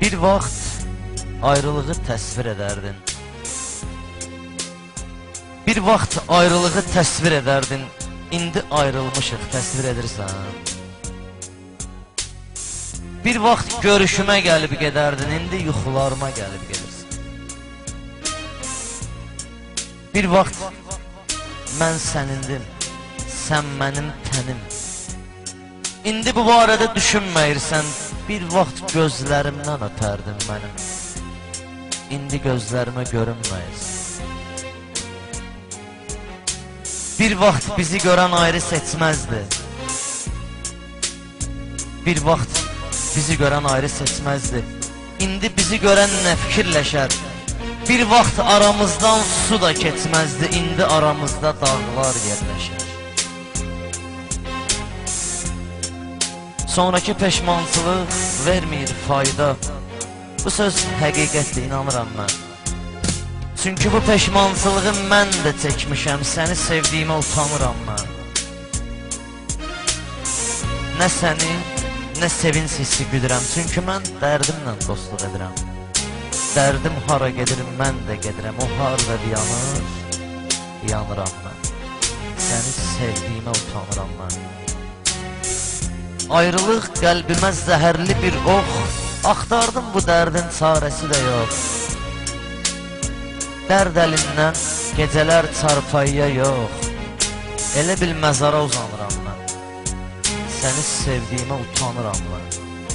Bir vaxt ayrılığı təsvir edərdin. Bir vaxt ayrılığı təsvir edərdin. İndi ayrılmışıq, təsvir edirsən. Bir vaxt görüşümə gəlib gedərdin. İndi yuxularıma gəlib gedirsən. Bir vaxt mən sənindim, sən mənim tənim. İndi bu barədə düşünməyirsən. Bir vaxt gözlərimdən öpərdin mənim. İndi gözlərimə görünməyirsən. Bir vaxt bizi görən ayrı seçməzdi. Bir vaxt bizi görən ayrı seçməzdi. İndi bizi görən nə fikirləşər? Bir vaxt aramızdan su da keçməzdi. İndi aramızda dağlar yerləşər. Sonraki peşmançılıq vermir fayda. Bu söz həqiqətdir, inanıram mən. Çünki bu peşmançılığı mən də çəkmişəm. Səni sevdiyimə utanıram mən. Nə səni, nə sevinç hissi güdürəm. Çünki mən dərdimlə dostluq edirəm. Dərdim hara gedirim, mən də gedirəm. O harada yanır, yanıram mən. Səni sevdiyimə utanıram mən. Ayrılıq qəlbimə zəhərli bir ox. Axtardım bu dərdin çarəsi də yox. Dərd əlindən gecələr çarpayıya yox. Elə bil məzara uzanıram mən. Səni sevdiyimə utanıram mən.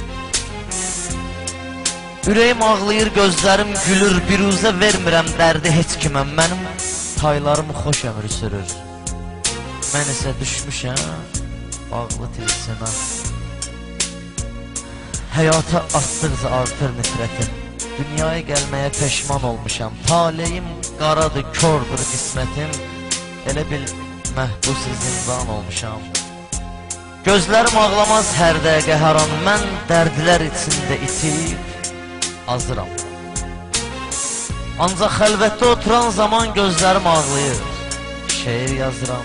Ürəyim ağlayır, gözlərim gülür. Biruzə vermirəm dərdi heç kimə. Mənim taylarım xoş ömür sürür. Mən isə düşmüşəm bağlı tilsimə. Həyata atdıqca artır nifrətim. Dünyaya gəlməyə peşman olmuşam. Taleyim qaradır, kördür qismətim. Elə bil məhbus zindan olmuşam. Gözlərim ağlamaz hər dəqiqə hər an. Mən dərdlər içində itib azıram. Ancaq xəlvətdə oturan zaman gözlərim ağlayır. Şeir yazıram.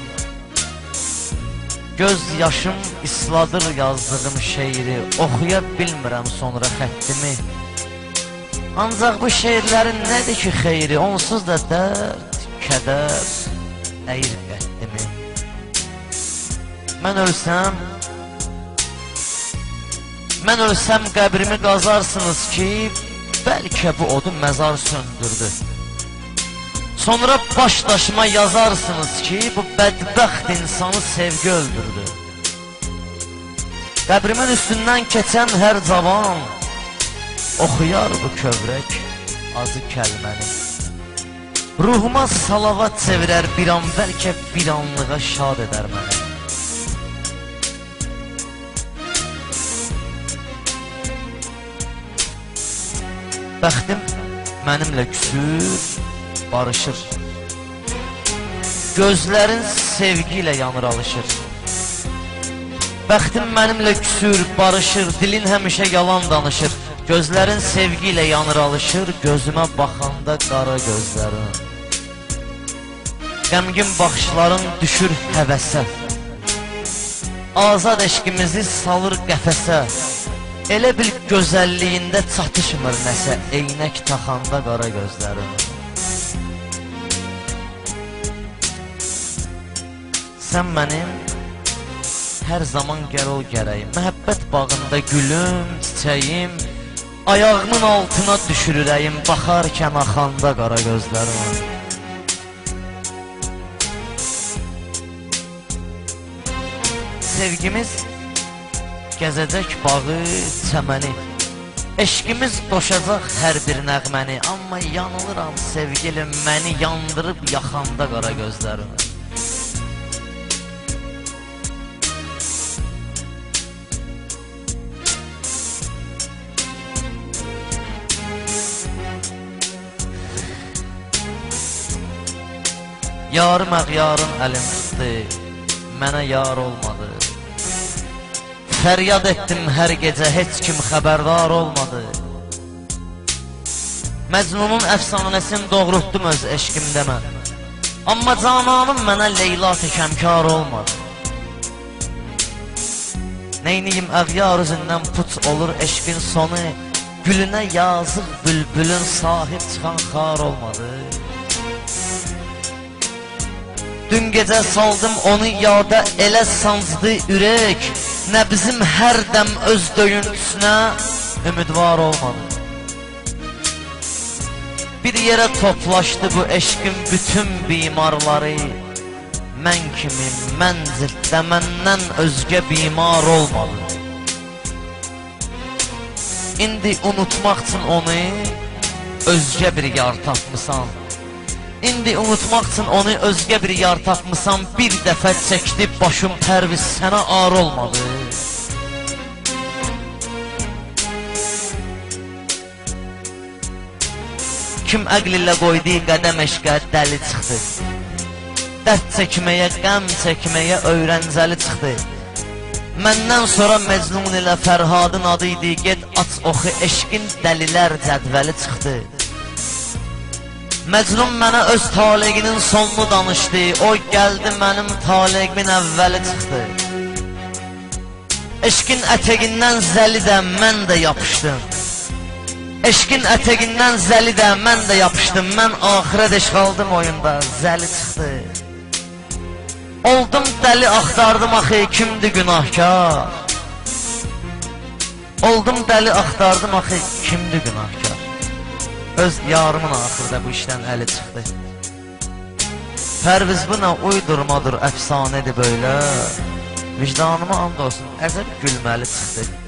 Göz yaşım isladır yazdığım şeiri. Oxuya bilmirəm sonra xəttimi. Ancaq bu şeirlərin nədir ki xeyri? Onsuz da dərd, kədər əyir qəddimi. Mən ölsəm qəbrimi qazarsınız ki, bəlkə bu odu məzar söndürdü. Sonra baş daşıma yazarsınız ki, bu bədbəxt insanı sevgi öldürdü. Qəbrimin üstündən keçən hər cavan oxuyar bu kövrək azı kəlməni. Ruhuma salavat çevirər bir an, bəlkə bir anlığa şad edər məni. Bəxtim mənimlə küsür, barışır. Gözlərin sevgi ilə yanır, alışır. Bəxtim mənimlə küsür, barışır. Dilin həmişə yalan danışır. Gözlərin sevgi ilə yanır, alışır. Gözümə baxanda qara gözlərin. Qəmgin baxışların düşür həvəsə. Azad eşqimizi salır qəfəsə. Elə bil gözəlliyində çatışmır nəsə. Eynək taxanda qara gözlərin. Sən mənim hər zaman gəl ol gərəyim. Məhəbbət bağında gülüm, çiçəyim. Ayağımın altına düşür ürəyim. Baxarkən axanda qara gözlərim. Sevgimiz gəzəcək bağı, çəməni. Eşqimiz doşacaq hər bir nəğməni. Amma yanılıram sevgilim, məni yandırıb yaxanda qara gözlərim. Yarım əğyarın əlim tutdu, mənə yar olmadı. Fəryad etdim hər gecə, heç kim xəbərdar olmadı. Məcnunun əfsanəsini doğrultdum öz eşqimdə mən. Amma cananım mənə Leyla təkəmkar olmadı. Neyniyim əğyar üzündən puç olur eşqin sonu. Gülünə yazıq bülbülün sahib çıxan xar olmadı. Dün gecə saldım onu yada, elə sancdı ürək, nə bizim hər dəm öz döyüntüsünə ümidvar olmadı. Bir yerə toplaşdı bu eşqin bütün bimarları, mən kimi mənzildə məndən özgə bimar olmadı. İndi unutmaq üçün onu özgə bir yar tapmısan. İndi unutmaq üçün onu özgə bir yar tapmısan. Bir dəfə çəkdi başım pərviz, sənə ar olmadı. Kim əql ilə qoyduğu qədəm eşqə dəli çıxdı. Dərd çəkməyə, qəm çəkməyə öyrəncəli çıxdı. Məndən sonra Məcnun ilə Fərhadın adı idi. Get aç oxu, eşqin dəlilər cədvəli çıxdı. Məcnun mənə öz taleğinin sonunu danışdı. O gəldi mənim taleğimin əvvəli çıxdı. Eşqin ətəqindən zəli də mən də yapışdım. Eşqin ətəqindən zəli də mən də yapışdım. Mən axirət eşq aldım oyunda, zəli çıxdı. Oldum dəli, axtardım axı, kimdi günahkar? Oldum dəli, axtardım axı, kimdi günahkar? Öz yarımın axırda bu işdən əli çıxdı. Pərviz bu nə uydurmadır, əfsanədir böyle. Vicdanıma and olsun, əzəb gülməli çıxdı.